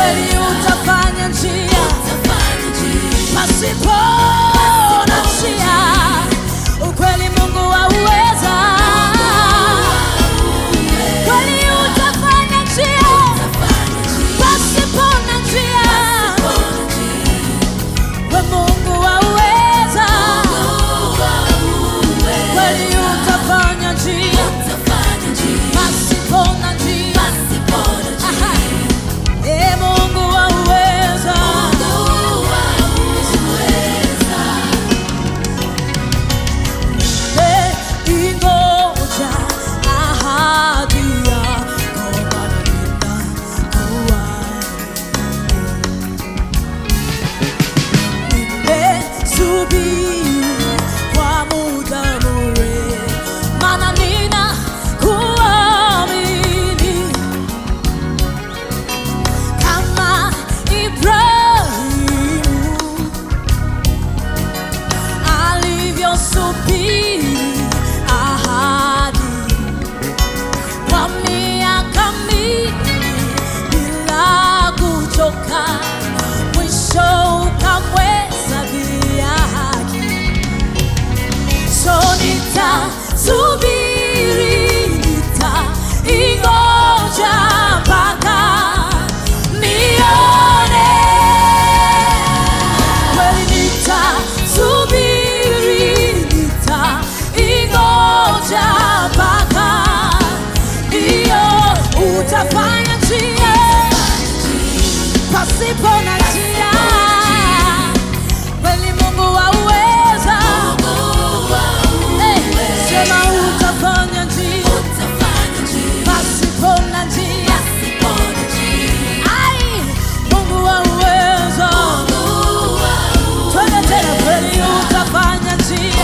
kweli utafanya njia pasipo na njia. Ukweli Mungu wauweza, kweli utafanya njia pasipo na njia. We Mungu wauweza, kweli utafanya njia pasipo na njia. Mungu wauweza, ingoja ahadi yako Bwana, nimesubiri kwa muda mrefu, maana ninakuamini kama Ibrahimu alivyosubiri ahadi kwa miaka mingi bila kuchoka, mwisho ukamhesabia haki. So nitasubiri, nitaingoja mpaka nione. Kweli nitasubiri, nitaingoja mpaka ndio utafanya njia pasipo na njia. Kweli Mungu wauweza, sema utafanya njia pasipo na njia. Ai, Mungu wauweza, twende tena. Kweli utafanya njia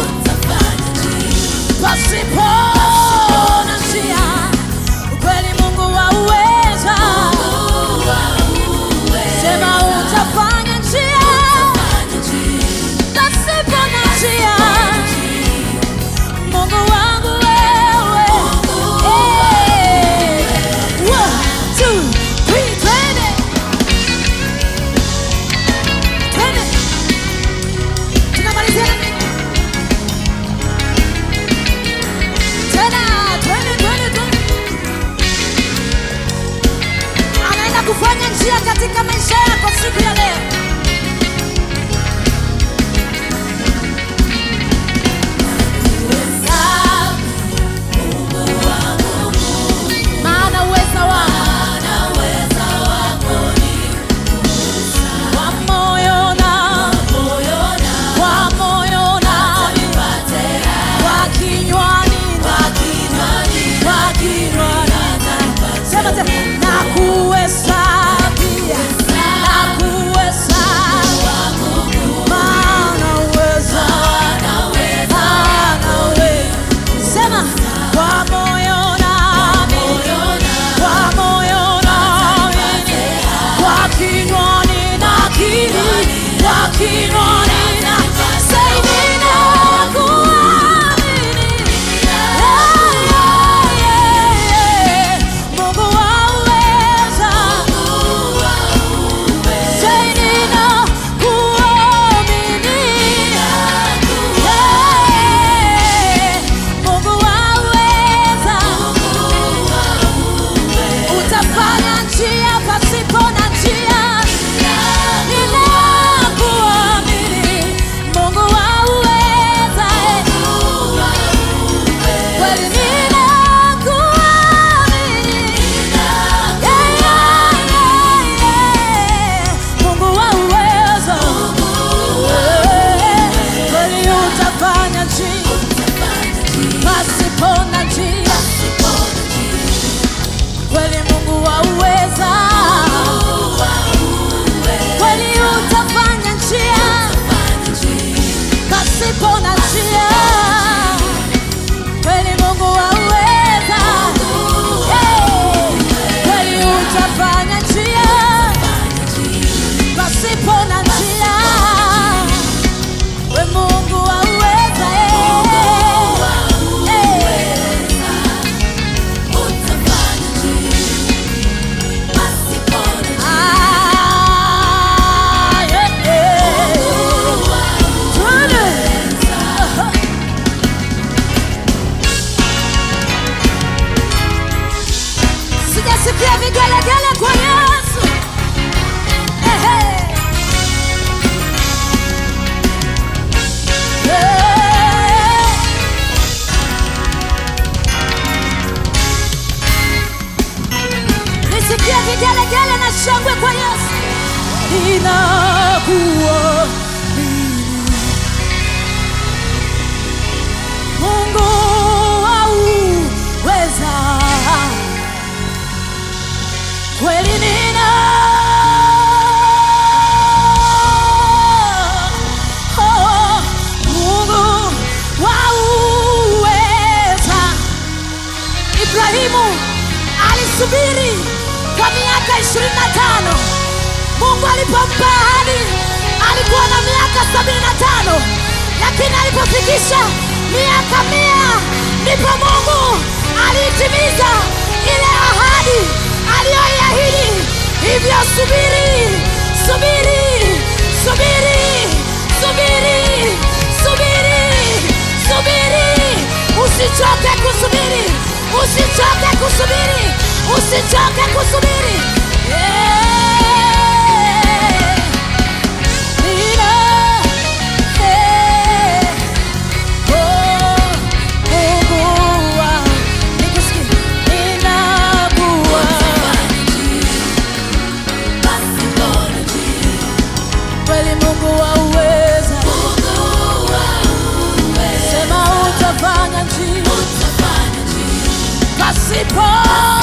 pasipo na njia. Kweli Mungu wauweza, sema utafanya njia pasipo na njia. Mungu wangu wewe. 1, 2, 3, twende twende, tunamalizia tena. Twende twende twende. Anaenda kufanya njia katika maisha yako siku ya leo. Maana uweza wako kwa moyo na kwa kinywani sema tena, nakuhesabia ninakuamini. Mungu auweza, kweli Mungu wauweza. Ibrahimu alisubiri kwa miaka 25. Mungu alipompa ahadi alikuwa na miaka 75, lakini alipofikisha miaka 100 ndipo Mungu alitimiza ile ahadi aliyoiahidi. Hivyo subiri, subiri, subiri, subiri, subiri, subiri. Usichoke kusubiri, usichoke kusubiri, usichoke kusubiri. Mungu wauweza, sema utafanya njia pasipo